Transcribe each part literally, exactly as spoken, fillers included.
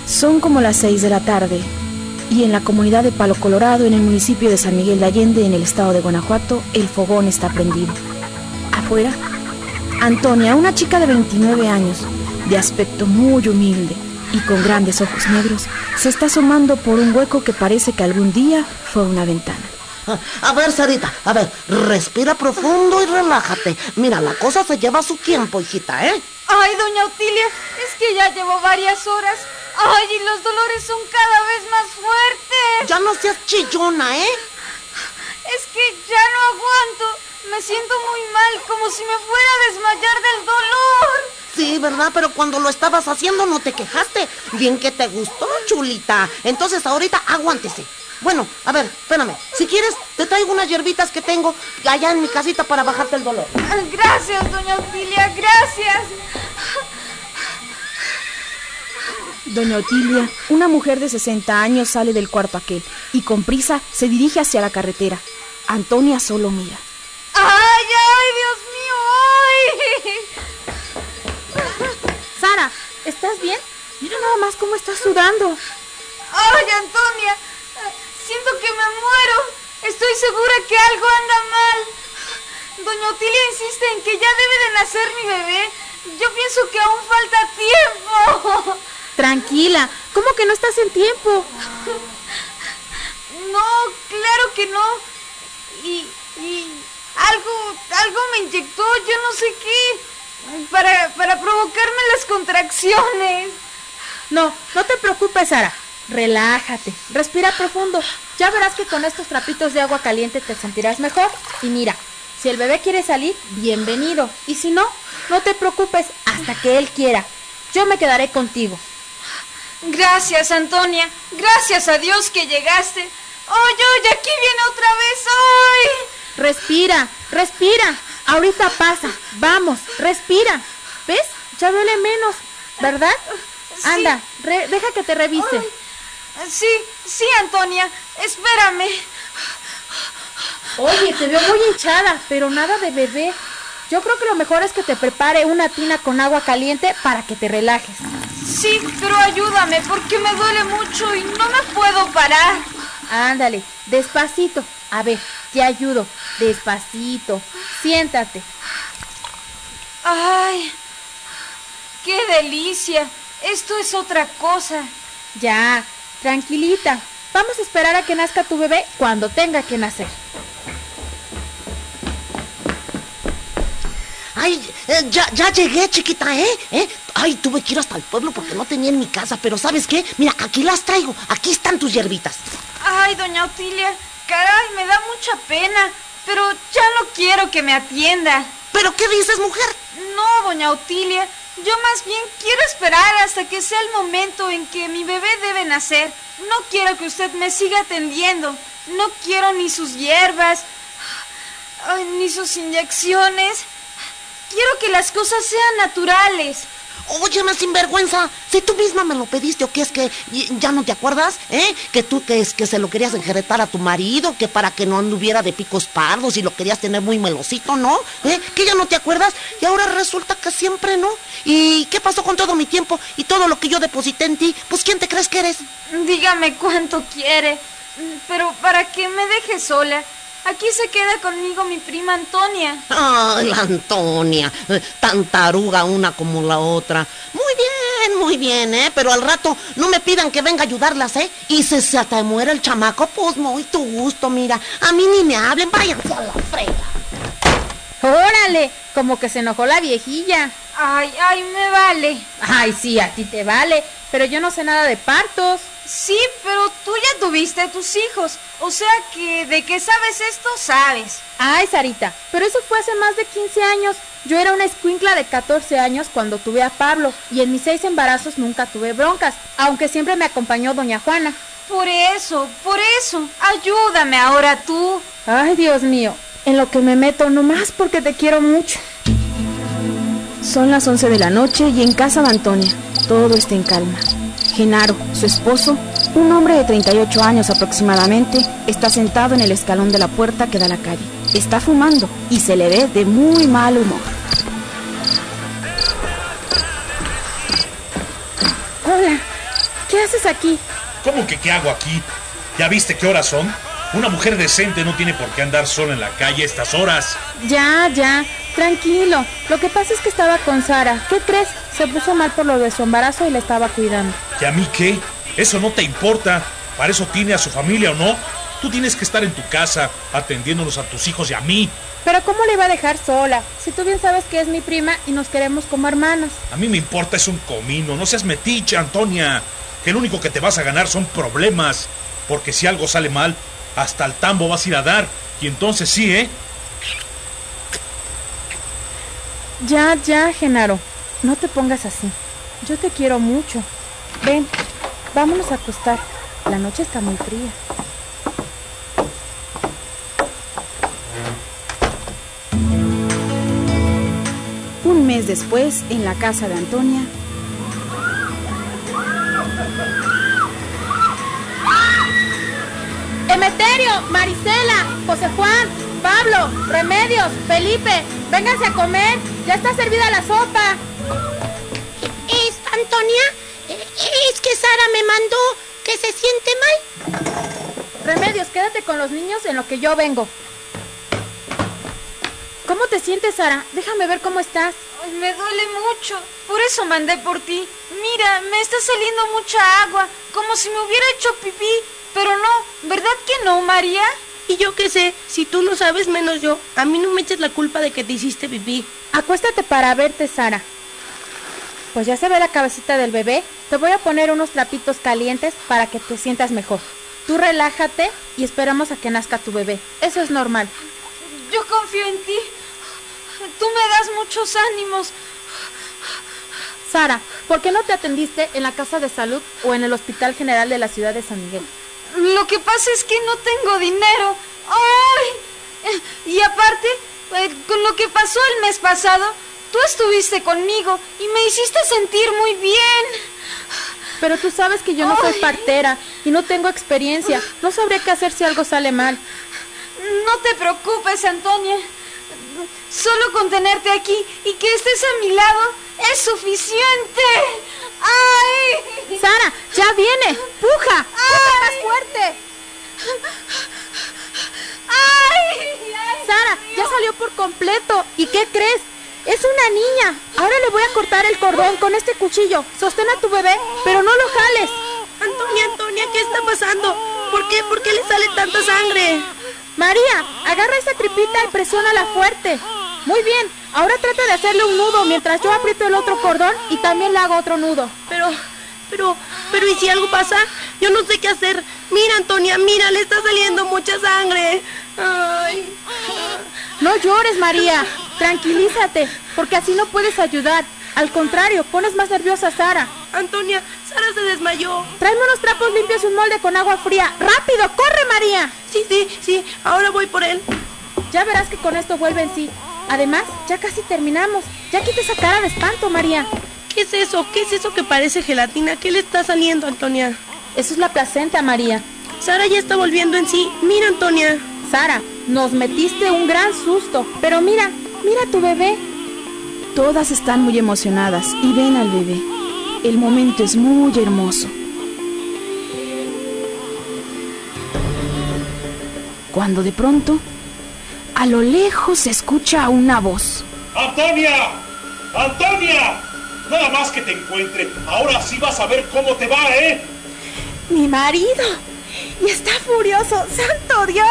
Son como las seis de la tarde y en la comunidad de Palo Colorado, en el municipio de San Miguel de Allende, en el estado de Guanajuato, el fogón está prendido. Afuera, Antonia, una chica de veintinueve años, de aspecto muy humilde y con grandes ojos negros, se está asomando por un hueco que parece que algún día fue una ventana. A ver, Sarita, a ver, respira profundo y relájate. Mira, la cosa se lleva su tiempo, hijita, ¿eh? Ay, doña Otilia, es que ya llevo varias horas. Ay, y los dolores son cada vez más fuertes. Ya no seas chillona, ¿eh? Es que ya no aguanto. Me siento muy mal, como si me fuera a desmayar del dolor. Sí, ¿verdad? Pero cuando lo estabas haciendo no te quejaste. Bien que te gustó, chulita. Entonces ahorita aguántese. Bueno, a ver, espérame. Si quieres, te traigo unas hierbitas que tengo allá en mi casita para bajarte el dolor. Gracias, doña Otilia, gracias. Doña Otilia, una mujer de sesenta años, sale del cuarto aquel y con prisa se dirige hacia la carretera. Antonia solo mira. ¡Ay, ay, Dios mío! ¡Ay! Sara, ¿estás bien? Mira nada más cómo estás sudando. ¡Ay, Antonia! Siento que me muero. Estoy segura que algo anda mal. Doña Otilia insiste en que ya debe de nacer mi bebé. Yo pienso que aún falta tiempo. Tranquila, ¿cómo que no estás en tiempo? No, claro que no. Y, y algo, algo me inyectó, yo no sé qué, para, para provocarme las contracciones. No, no te preocupes, Sara. Relájate, respira profundo. Ya verás que con estos trapitos de agua caliente te sentirás mejor. Y mira, si el bebé quiere salir, bienvenido. Y si no, no te preocupes hasta que él quiera. Yo me quedaré contigo. Gracias, Antonia. Gracias a Dios que llegaste. ¡Ay, ay! Aquí viene otra vez. ¡Ay! Respira, respira. Ahorita pasa. Vamos, respira. ¿Ves? Ya duele menos, ¿verdad? Sí. Anda, re- deja que te revise. Ay, sí, sí, Antonia. Espérame. Oye, te veo muy hinchada, pero nada de bebé. Yo creo que lo mejor es que te prepare una tina con agua caliente para que te relajes. Sí, pero ayúdame porque me duele mucho y no me puedo parar. Ándale, despacito. A ver, te ayudo. Despacito. Siéntate. Ay, qué delicia. Esto es otra cosa. Ya, tranquilita. Vamos a esperar a que nazca tu bebé cuando tenga que nacer. Ay, eh, ya, ya llegué, chiquita, ¿eh? ¿eh? Ay, tuve que ir hasta el pueblo porque no tenía en mi casa, pero ¿sabes qué? Mira, aquí las traigo, aquí están tus hierbitas. Ay, doña Otilia, caray, me da mucha pena, pero ya no quiero que me atienda. ¿Pero qué dices, mujer? No, doña Otilia, yo más bien quiero esperar hasta que sea el momento en que mi bebé debe nacer. No quiero que usted me siga atendiendo, no quiero ni sus hierbas, ay, ni sus inyecciones. Quiero que las cosas sean naturales. Óyeme, sinvergüenza, si tú misma me lo pediste, ¿o qué es que ya no te acuerdas? ¿Eh? Que tú que es que se lo querías enjeretar a tu marido, que para que no anduviera de picos pardos y lo querías tener muy melosito, ¿no? ¿Eh? Que ya no te acuerdas y ahora resulta que siempre no. ¿Y qué pasó con todo mi tiempo y todo lo que yo deposité en ti? Pues ¿quién te crees que eres? Dígame cuánto quiere, pero para que me deje sola. Aquí se queda conmigo mi prima Antonia. Ay, la Antonia, eh, tan taruga una como la otra. Muy bien, muy bien, ¿eh? Pero al rato no me pidan que venga a ayudarlas, ¿eh? Y si se te muere el chamaco, pues muy tu gusto, mira. A mí ni me hablen, váyanse a la frega. ¡Órale! Como que se enojó la viejilla. Ay, ay, me vale. Ay, sí, a ti te vale, pero yo no sé nada de partos. Sí, pero tú ya tuviste a tus hijos. O sea que de qué sabes esto, sabes. Ay, Sarita, pero eso fue hace más de quince años. Yo era una escuincla de catorce años cuando tuve a Pablo, y en mis seis embarazos nunca tuve broncas, aunque siempre me acompañó doña Juana. Por eso, por eso, ayúdame ahora tú. Ay, Dios mío, en lo que me meto nomás porque te quiero mucho. Son las once de la noche y en casa de Antonia todo está en calma. Genaro, su esposo, un hombre de treinta y ocho años aproximadamente, está sentado en el escalón de la puerta que da a la calle. Está fumando y se le ve de muy mal humor. Hola, ¿qué ¿qué haces aquí? ¿Cómo que qué hago aquí? ¿Ya viste qué horas son? Una mujer decente no tiene por qué andar sola en la calle a estas horas. Ya, ya, tranquilo. Lo que pasa es que estaba con Sara. ¿Qué crees? Se puso mal por lo de su embarazo y la estaba cuidando. ¿Y a mí qué? Eso no te importa. Para eso tiene a su familia, ¿o no? Tú tienes que estar en tu casa, atendiéndonos a tus hijos y a mí. Pero ¿cómo le iba a dejar sola? Si tú bien sabes que es mi prima y nos queremos como hermanas. A mí me importa es un comino. No seas metiche, Antonia. Que lo único que te vas a ganar son problemas. Porque si algo sale mal, hasta el tambo vas a ir a dar. Y entonces sí, ¿eh? Ya, ya, Genaro. No te pongas así. Yo te quiero mucho. Ven, vámonos a acostar. La noche está muy fría. Un mes después, en la casa de Antonia... Emeterio, Marisela, José Juan, Pablo, Remedios, Felipe, vénganse a comer. Ya está servida la sopa. ¿Es Antonia? Es que Sara me mandó que se siente mal. Remedios, quédate con los niños en lo que yo vengo. ¿Cómo te sientes, Sara? Déjame ver cómo estás. Ay, me duele mucho. Por eso mandé por ti. Mira, me está saliendo mucha agua, como si me hubiera hecho pipí. Pero no, ¿verdad que no, María? Y yo qué sé, si tú no sabes menos yo, a mí no me eches la culpa de que te hiciste pipí. Acuéstate para verte, Sara. Pues ya se ve la cabecita del bebé. Te voy a poner unos trapitos calientes para que te sientas mejor. Tú relájate y esperamos a que nazca tu bebé. Eso es normal. Yo confío en ti. Tú me das muchos ánimos. Sara, ¿por qué no te atendiste en la casa de salud o en el Hospital General de la ciudad de San Miguel? Lo que pasa es que no tengo dinero. ¡Ay! Y aparte, con lo que pasó el mes pasado, tú estuviste conmigo y me hiciste sentir muy bien. Pero tú sabes que yo no soy partera y no tengo experiencia. No sabré qué hacer si algo sale mal. No te preocupes, Antonia. Solo con tenerte aquí y que estés a mi lado es suficiente. ¡Ay! Sara, ya viene. ¡Puja! ¡Puja más fuerte! ¡Ay! Sara, ya salió por completo. ¿Y qué crees? Es una niña. Ahora le voy a cortar el cordón con este cuchillo. Sostén a tu bebé, pero no lo jales. Antonia, Antonia, ¿qué está pasando? ¿Por qué? ¿Por qué le sale tanta sangre? María, agarra esa tripita y presiónala fuerte. Muy bien, ahora trata de hacerle un nudo mientras yo aprieto el otro cordón y también le hago otro nudo. Pero, pero, pero ¿y si algo pasa? Yo no sé qué hacer. Mira, Antonia, mira, le está saliendo mucha sangre. Ay. No llores, María. Tranquilízate, porque así no puedes ayudar. Al contrario, pones más nerviosa a Sara. Antonia, Sara se desmayó. Tráeme unos trapos limpios y un molde con agua fría. ¡Rápido! ¡Corre, María! Sí, sí, sí, ahora voy por él. Ya verás que con esto vuelve en sí. Además, ya casi terminamos. Ya quita esa cara de espanto, María. ¿Qué es eso? ¿Qué es eso que parece gelatina? ¿Qué le está saliendo, Antonia? Eso es la placenta, María. Sara ya está volviendo en sí. Mira, Antonia. Sara, nos metiste un gran susto. Pero mira, mira a tu bebé. Todas están muy emocionadas y ven al bebé. El momento es muy hermoso. Cuando de pronto, a lo lejos se escucha una voz. ¡Antonia! ¡Antonia! Nada más que te encuentre. Ahora sí vas a ver cómo te va, ¿eh? ¡Mi marido! ¡Y está furioso! ¡Santo Dios!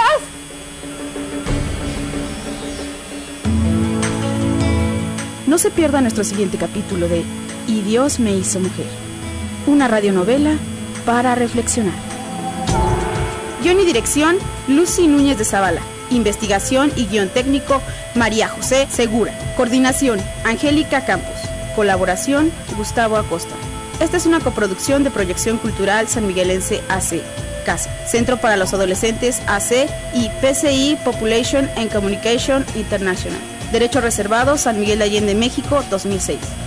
No se pierda nuestro siguiente capítulo de Y Dios me hizo mujer, una radionovela para reflexionar. Guión y dirección, Lucy Núñez de Zavala. Investigación y guión técnico, María José Segura. Coordinación, Angélica Campos. Colaboración, Gustavo Acosta. Esta es una coproducción de Proyección Cultural Sanmiguelense A C, CASA, Centro para los Adolescentes A C y P C I Population and Communication International. Derecho reservado, San Miguel de Allende, México, dos mil seis.